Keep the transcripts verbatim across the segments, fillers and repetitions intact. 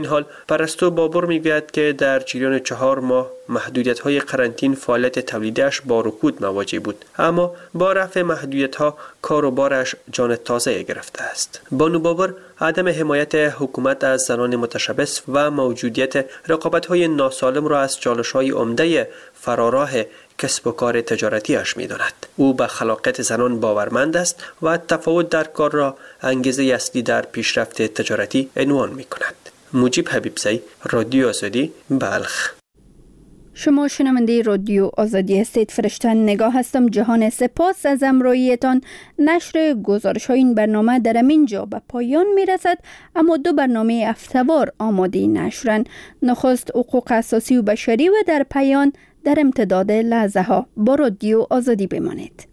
این حال پرستو بابر میگوید که در جریان چهار ماه محدودیت‌های قرنطین فعالیت تولیدش با رکود مواجه بود، اما با رفع محدودیت‌ها کار و بارش جان تازه گرفته است. بانو بابر عدم حمایت حکومت از زنان متشبث و موجودیت رقابت‌های ناسالم را از چالش‌های عمده فراراه کسب و کار تجارتیش می‌داند. او به خلاقیت زنان باورمند است و تفاوت در کار را انگیزه اصلی در پیشرفت تجارتی عنوان می‌کند. مجیب حبیبزی، رادیو آزادی، بلخ. شما شنونده رادیو آزادی هستید. فرشته نگاه هستم. جهان سپاس از همراهیتان. نشر گزارش های این برنامه در همینجا به پایان می رسد، اما دو برنامه هفته‌وار آماده نشرن. نخست حقوق اساسی و بشری و در پایان در امتداد لحظه ها. با رادیو آزادی بمانید.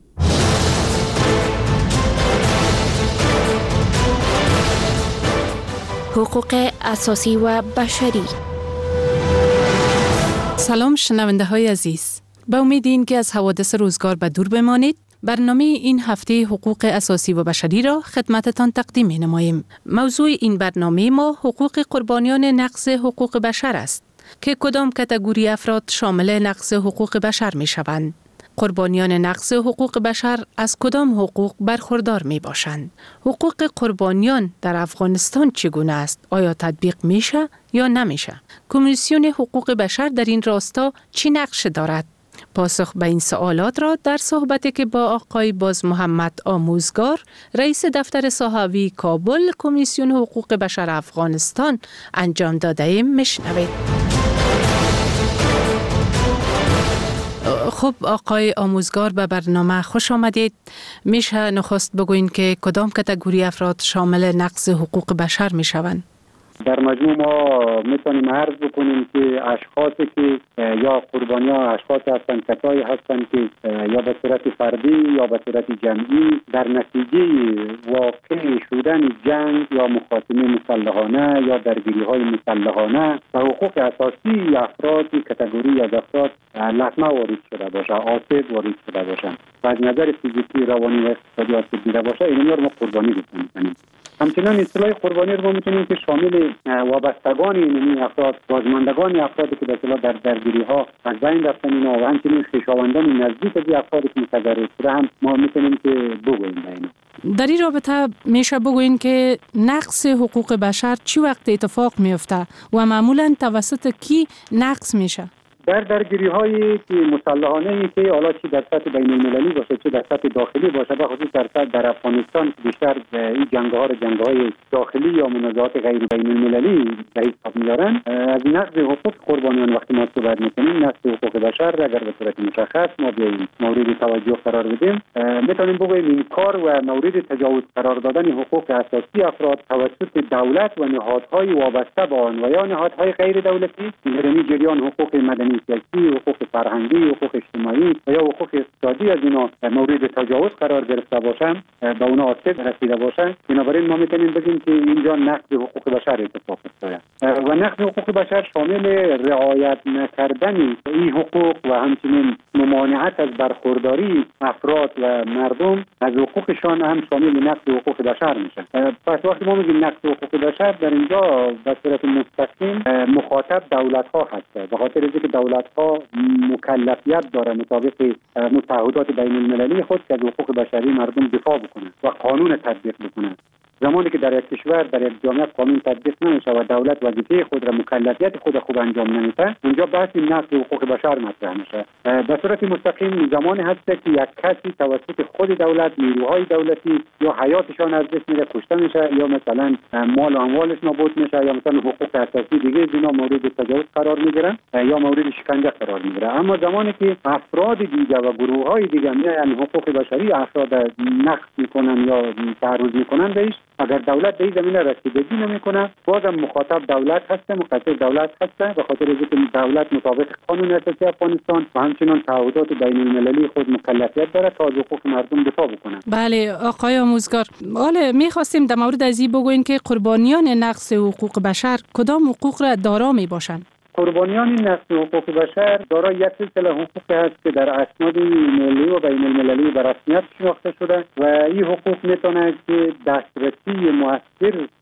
حقوق اساسی و بشری. سلام شنونده های عزیز، به امید این که از حوادث روزگار به دور بمانید، برنامه این هفته حقوق اساسی و بشری را خدمتتان تقدیم می نماییم. موضوع این برنامه ما حقوق قربانیان نقض حقوق بشر است که کدام کاتگوری افراد شامل نقض حقوق بشر می شوند. قربانیان نقض حقوق بشر از کدام حقوق برخوردار می باشند؟ حقوق قربانیان در افغانستان چگونه است؟ آیا تطبیق میشه یا نمیشه؟ کمیسیون حقوق بشر در این راستا چی نقش دارد؟ پاسخ به این سوالات را در صحبتی که با آقای باز محمد آموزگار، رئیس دفتر صحوی کابل کمیسیون حقوق بشر افغانستان انجام داده ایم میشنوید. خب آقای آموزگار، به برنامه خوش آمدید. میشه نخست بگوین که کدام کاتگوری افراد شامل نقض حقوق بشر میشوند؟ در مجموع ما میتونیم عرض بکنیم که اشخاصی که یا قربانی ها اشخاصی هستند، کسایی هستند که یا به صورت فردی یا به صورت جمعی در نتیجه واقع شدن جنگ یا مخاصمه مسلحانه یا درگیری های مسلحانه و حقوق اساسی افراد کاتگوری از افراد لطمه وارد شده باشه، آسیب وارد شده باشه و از نظر فیزیکی، روانی و اقتصادی آسیب دیده باشه، اینها رو ما قربانی می‌کنیم. همچنین اصطلاح قربانی رو ما میتونیم که شامل وابستگان این افراد، بازماندگان افرادی که به اصطلاح در درگیری ها از بین رفتن اینا و همچنین خویشاوندان نزدیک از افرادی که متضرر شده هم ما میتونیم که بگوییم اینا. در این رابطه میشه بگوییم که نقض حقوق بشر چی وقت اتفاق میفته و معمولا توسط کی نقض میشه؟ در درگیری هایی که مسلحانه ای که حالا چی در سطح بین المللی باشه چه در سطح داخلی باشه، به خصوص در سطح در افغانستان بیشتر این جنگ ها را جنگ های داخلی یا منازعات غیر بین المللی به حساب میارن. از نقض حقوق قربانیان وقتی ما صحبت میکنیم، نقض حقوق بشر اگر به صورت مشخص ما بیاییم مورد توجه قرار بدیم، میتونیم بگوییم این کار و مورد تجاوز قرار دادن حقوق اساسی افراد توسط دولت و نهادهای وابسته به آن و یا نهادهای غیر دولتی در جریان حقوق مدنی، سیاسی، حقوق فرهنگی، حقوق اجتماعی و یا حقوق اقتصادی از اینا مورد تجاوز قرار گرفته باشن، به اونا آسیب رسیده باشن. بنابراین ما میتونیم بگیم که اینجا نقض حقوق بشر اتفاق افتاده و نقض حقوق بشر شامل رعایت نکردن این حقوق و همچنین ممانعت از برخورداری افراد و مردم از حقوقشان هم شامل نقض حقوق بشر میشه. پس وقتی ما میگیم نقض حقوق بشر در اینجا به صورت مستقیم مخاطب دولت ها هست، به خاطر اینکه دولت ها مکلفیت داره مطابق متعهدات بین المللی خود که از حقوق بشری مردم دفاع بکنن و قانون تطبیق بکنن. زمانی که در یک کشور در یک جامعه قانون تطبیق نمیشه و دولت وظیفه خود را مکلفیت خود خوب انجام نمیده، اونجا بحث نقض حقوق بشر مطرح میشه. به صورت مستقیم زمانی هست که یک کسی توسط خود دولت، نیروهای دولتی یا حیاتشان از دست میره، کشته میشه یا مثلا مال و اموالش نابود میشه یا مثلا حقوق اساسی دیگه اینا مورد تجاوز قرار میگیرن یا مورد شکنجه قرار میگیره. اما زمانی که افراد دیگه و گروه‌های دیگه میان حقوق بشری افراد نقض میکنن یا تعرض میکنن بهش، اگر دولت به این زمینه رسیدگی نمیکنه، بازم مخاطب دولت هست، مقصر دولت هست، به خاطر اینکه دولت مطابق قانون اساسی افغانستان و همچنین تعهدات بین المللی خود مکلفیت داره تا از حقوق مردم دفاع بکنه. بله آقای آموزگار، حالا می‌خواستیم در مورد از این بگوین که قربانیان نقض حقوق بشر کدام حقوق را دارا میباشند؟ قربانیان نقض حقوق بشر دارای یک سلسله حقوق است که در اسناد ملی و بین المللی به رسمیت شناخته شده و این حقوق میتونه که دسترسی مؤثر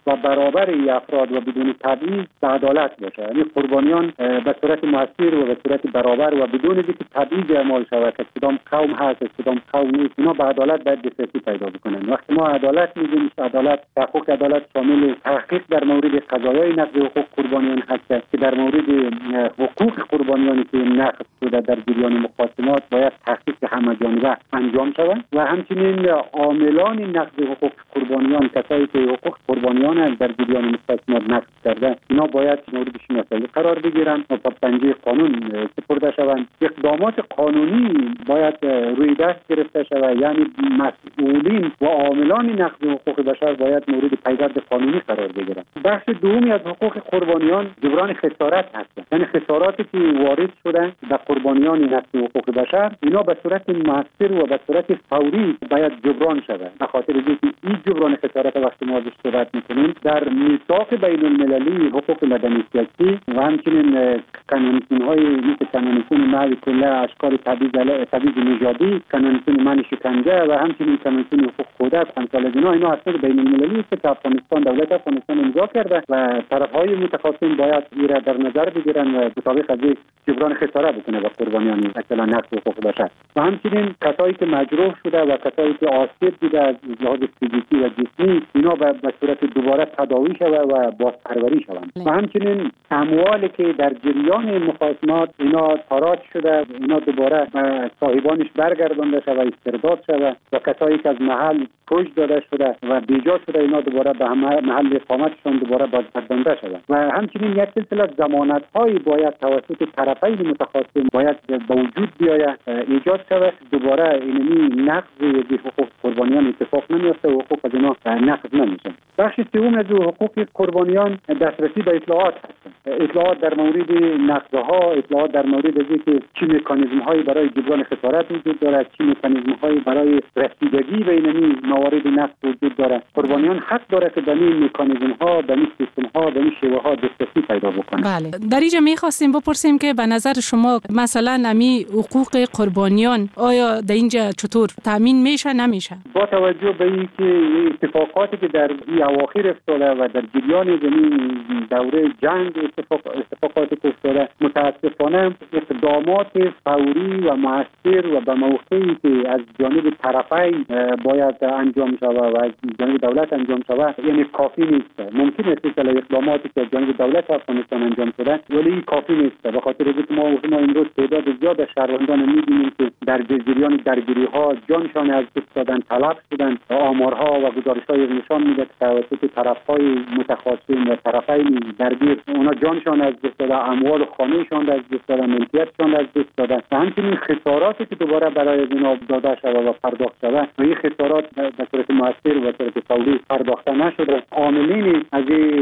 و برابر این افراد و بدون تبعیض به عدالت باشه. یعنی قربانیان به صورت مؤثر و به صورت برابر و بدون اینکه تبعیض اعمال شود که کدام قوم هست کدام قوم نیست، اینا به عدالت باید دسترسی پیدا بکنن. وقتی ما عدالت میگیم، عدالت تحقق عدالت شامل تحقیق در مورد قضایای نقض حقوق قربانیان هست که در مورد حقوق قربانیانی که نقض شده در جریان مقاسمات باید تحقیق همه‌جانبه انجام شود و همچنین عاملان نقض حقوق قربانیان، کسایی که حقوق قربانیان در جریان مقاسمات نقض کرده، اینا باید مورد شناسایی قرار بگیرن و تا پنجه قانون سپرده شوند. اقدامات قانونی باید روی دست گرفته شود، یعنی مسئولین و عاملان نقض حقوق بشر باید مورد پیگرد قانونی قرار بگیرن. بخش دومی از حقوق قربانیان جبران خسارت هست، یعنی خساراتی که وارد شده به قربانیان نقض حقوق بشر، اینا به صورت مؤثر و به صورت فوری باید جبران شود. به خاطر اینکه این جبران خسارت وقتی ما ازش صحبت میکنیم در میثاق بین المللی حقوق مدنی سیاسی و همچنین قانون‌های مثل قانون منع کل اشکال تبعیض تبعیض نژادی، قانون منع شکنجه و همچنین قانون حقوق کودک، امثال اینا اینا اصلا بین المللی است که افغانستان دولت افغانستان امضا کرده و طرف‌های متخاصم باید این را در نظر بگیرن و مطابق از جبران خسارت بکنه به قربانیان اصلا نقض حقوق بشر. و همچنین کسایی که مجروح شده و کسایی که آسیب دیده از لحاظ فیزیکی و جسمی، اینا به صورت دوباره تداوی شود و بازپروری شوند. و همچنین اموالی که در جریان مخاصمات اینا تاراج شده، اینا دوباره صاحبانش برگردانده شود، استرداد شود و کسایی که از محل کش داده شده و بیجا شده، اینا دوباره به محل اقامتشان دوباره بازگردانده شود. و همچنین یک سلسله ضمانت‌هایی باید توسط طرفین متخاصم باید به وجود بیاید، ایجاد شود، دوباره اینمی نقض حقوق قربانیان اتفاق نمیفته و حقوق از اینا نقض نمیشه. بخش سوم از حقوق قربانیان دسترسی به اطلاعات هست. اطلاعات در مورد نقضها، اطلاعات در مورد اینکه چه مکانیزم‌هایی برای جبران خسارت وجود دارد، چه مکانیزم‌هایی برای رسیدگی به اینمی موارد نقض وجود دارد. قربانیان حق داره که به این مکانیزم‌ها، به این سیستم‌ها، به این شیوه‌ها دسترسی پیدا بکنه. بله، در اینجا می‌خواستیم بپرسیم که به نظر شما مثلا امی حقوق قربانیان آیا در اینجا چطور تامین میشه نمیشه؟ با توجه به اینکه اتفاقاتی که در این اواخر افتاده و در جریان زمین دوره جنگ اتفاق اتفاقاتی که افتاده، متاسفانه اقدامات فوری و مؤثر و به موقعی که از جانب طرفین باید انجام شود و از جانب دولت انجام شود یعنی کافی نیست. ممکن است که اقداماتی که از جانب دولت افغانستان انجام شده ولی کافی نیست، به خاطر اینکه ما ما امروز تعداد زیاد از شهروندان می‌بینیم که در جریان درگیری‌ها جانشان از دست دادن، طلب شدن. آمارها و گزارش‌های نشان میده که توسط طرف‌های متخاصم و طرفین درگیر اونا جانشان از دست دادن، اموال خانه‌شان از دست دادن، ملکیتشان از دست دادن و همچنین خساراتی که دوباره برای اینا داده شده و پرداخت شده و این خسارات به صورت مؤثر و به صورت فوری پرداخته نشده. عاملین از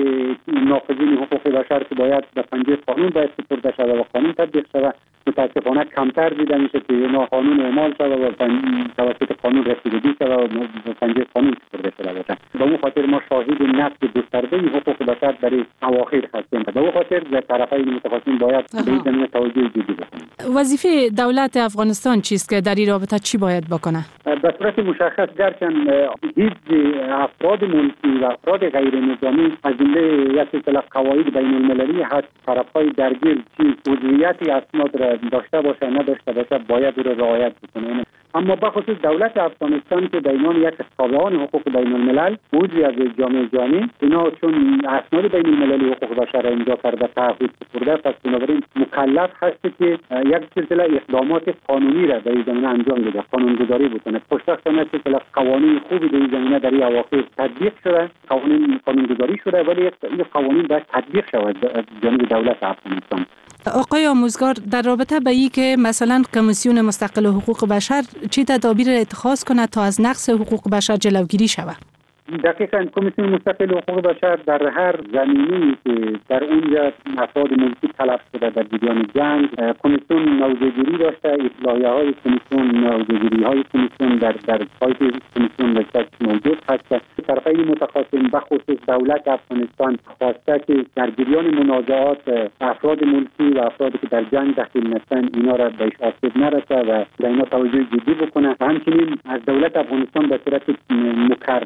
ناقضین حقوق بشر که باید به پنجه قانون باید سپرده شده و قانون تطبیق شده متاسفانه کمتر دیده میشه که اینا قانون اعمال شده و توسط قانون رسیدگی شده و پنجه قانون سپرده شده باشه. به اون خاطر ما شاهد نقض گسترده حقوق بشر در اواخر هستیم. به اون خاطر طرفین متخاصم باید به این زمینه توجه جدی بکنند. وظیفه دولت افغانستان چیست که در این رابطه چی باید بکنه؟ به صورت مشخص گرچند هیچ افراد ملکی و افراد غیر نظامی از جمله یک سلسله قواعد بین المللی هست، طرف‌های درگیر چی عضویت اسناد را داشته باشه نداشته باشه باید رو رعایت بکنه. اما بخصوص دولت افغانستان که بینان یک تابعان حقوق بین الملل عضوی از جامعه جهانی، اینا چون اسناد بین المللی حقوق بشر امضا کرده تعهد سپرده، پس بنابراین مکلف هست که یک سلسله اقدامات قانونی را در این زمینه انجام بده، قانونگذاری بکنه. خوشبختانه سلسله قوانین خوبی در این زمینه در این اواخر تطبیق شده، قوانین قانونگذاری شده، ولی این قوانین باید تطبیق شود از جانب دولت افغانستان. آقای آموزگار، در رابطه به این که مثلا کمیسیون مستقل حقوق بشر چه تدابیر اتخاذ کنه تا از نقض حقوق بشر جلوگیری شود؟ دقیقاً کمیسیون مستقل حقوق بشر در هر زمینه‌ای که در اونجا افراد ملکی تلف شده در جریان جنگ، کمیسیون موضع‌گیری داشته، اطلاعیه‌های کمیسیون، موضع‌گیری‌های کمیسیون در در سایت کمیسیون وبسایت موجود هست. طرفین متخاصم بخصوص دولت افغانستان خواسته که در جریان منازعات افراد ملکی و افرادی که در جنگ دخیل نشدن اینا را بهش آسیب نرسه و به اینا توجه جدی بکنه. همچنین از دولت افغانستان به صورت مکرر و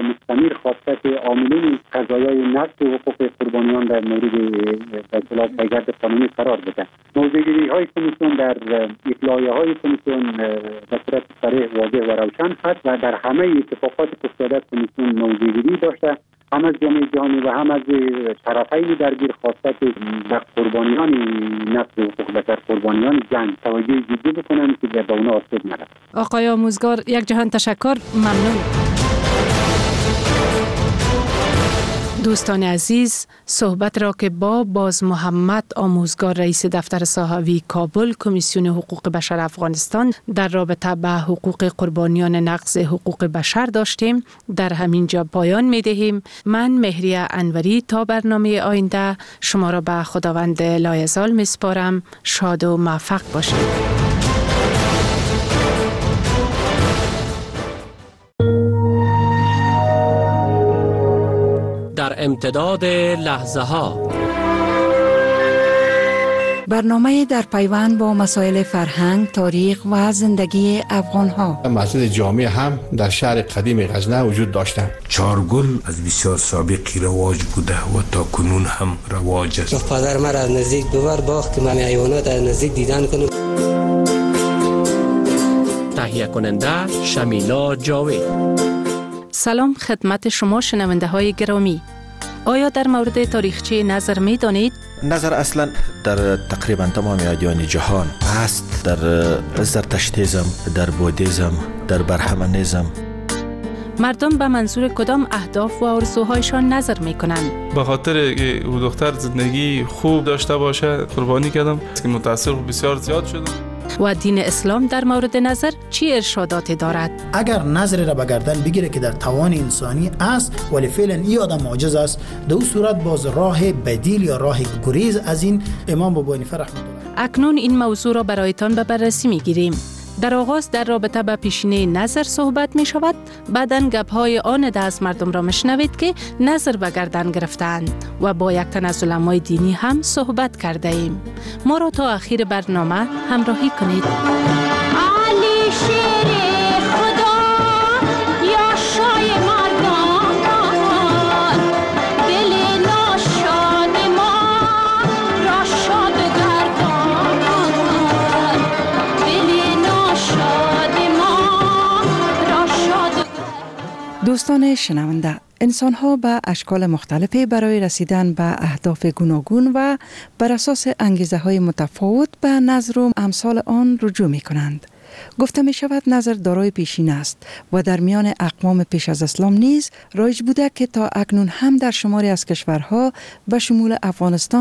مستمر خواستت عاملین قضایای نقض حقوق قربانیان در مورد به اصطلاح پیگرد قانونی قرار بده. موضوعگیری های کمیسیون در اطلاعیه های کمیسیون به صورت صریح، واضح و روشن هست و در همه اتفاقات افتاده کمیسیون موضوعگیری داشته. هم از جامعه جهانی و هم از طرفین درگیر خواستت به قربانیان نقض حقوق بشر، قربانیان جنگ توجه جدی بکنند که به اونا آسیب نرسد. آقای آموزگار، یک جهان تشکر، ممنون. دوستان عزیز، صحبت را که با باز محمد آموزگار رئیس دفتر صحوی کابل کمیسیون حقوق بشر افغانستان در رابطه به حقوق قربانیان نقض حقوق بشر داشتیم در همین جا پایان می دهیم. من مهریه انوری تا برنامه آینده شما را به خداوند لایزال می سپارم. شاد و موفق باشید. در امتداد لحظه ها برنامه در پیوند با مسائل فرهنگ، تاریخ و زندگی افغان ها. مسجد جامع هم در شهر قدیم غزنه وجود داشتند. چارگل از بسیار سابقی رواج بوده و تا کنون هم رواج است. پدر من از نزدیک ببر باخت که من حیوانات از نزدیک دیدن کنم. تهیه کننده شمیلا جاوید. سلام خدمت شما شنونده های گرامی. آیا در مورد تاریخچه نظر می دانید؟ نظر اصلا در تقریبا تمام ادیان جهان است. در زرتشتیزم، در بودیزم، در برهمنیزم. مردم به منظور کدام اهداف و آرزوهایشان نظر می کنند؟ به خاطر که او دختر زندگی خوب داشته باشه قربانی کردم که متاثر بسیار زیاد شدم. و دین اسلام در مورد نظر چی ارشاداتی دارد؟ اگر نظر را به گردن بگیره که در توان انسانی است ولی فعلا این آدم معجز است، در اون صورت باز راه بدیل یا راه گریز از این امام ابو حنیفه رحمه الله. اکنون این موضوع را برایتان به بررسی می گیریم. در آغاز در رابطه با پیشینه نظر صحبت می شود. بعداً گپ‌های آن ده از مردم را میشنوید که نظر به گردن گرفتند و با یک تن از علمای دینی هم صحبت کرده ایم. ما را تا آخر برنامه همراهی کنید. علی شیر خدا یا شای مردان، دل ناشاد ما را شاد گردان، دل ناشاد ما را شاد. دوستان شنونده، انسان‌ها به اشکال مختلفی برای رسیدن به اهداف گوناگون و بر اساس انگیزه‌های متفاوت به نظر و امثال آن رجوع می‌کنند. گفته می شود نظر دارای پیشینه است و در میان اقوام پیش از اسلام نیز رایج بوده که تا اکنون هم در شماری از کشورها به شمول افغانستان